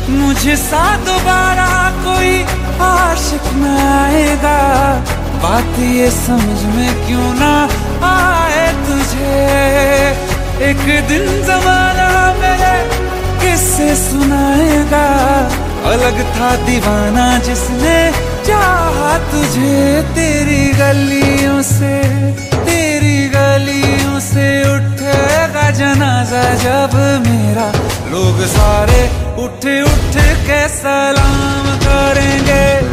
मुझे सा दोबारा कोई आशिक न आएगा। बात ये समझ में क्यों ना आए तुझे। एक दिन जमाना मेरे किससे सुनाएगा। अलग था दीवाना जिसने चाहा तुझे। तेरी गलियों से उठेगा जनाजा जब मेरा। लोग सारे उठ उठ के सलाम करेंगे।